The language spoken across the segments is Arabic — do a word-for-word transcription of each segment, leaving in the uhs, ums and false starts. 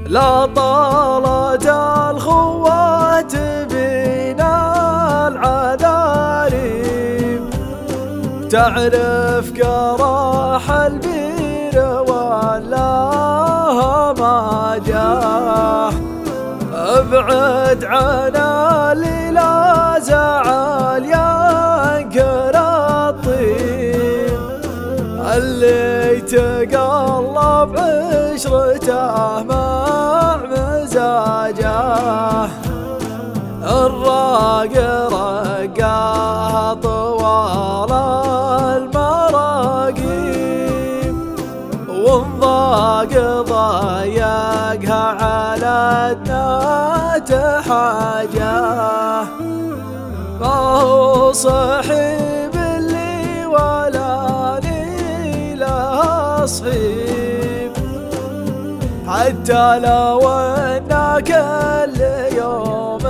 لا طالت الخوات بنا العذاريم، تعرف كراح البير ولا ما جاه. ابعد عنا اللي لا زعل ينكر الطين، اللي تقلب عشرته مع مزاجه. الراق رقاه طوال المراقيم، والضاق ضايقها على النات حاجه. ما هو صحيب اللي ولا لي له صحيب، حتى لو ان كل يوم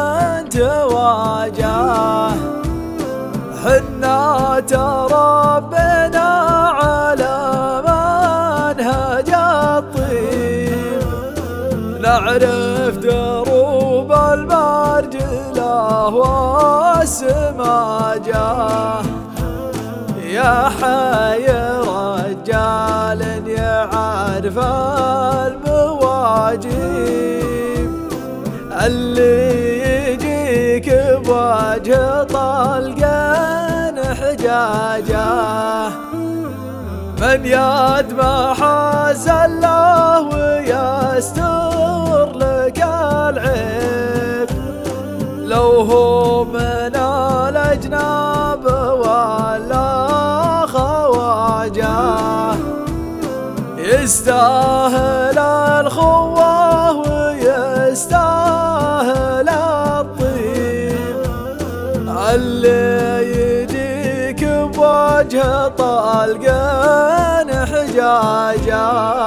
تواجه. حنا تربينا على منهج الطيب، نعرف دروب المرجله والسماجه. يا حي رجال يعرف المواجيب، اللي يجيك بوجه طلقان حجاجه. من يد ما حاز الله ويستر لك العيب، لو هو من الأجناب ولا خواجه. يستاهل الخوة ويستاهل الطيب، اللي يجيك بوجه طلقان حجاجه.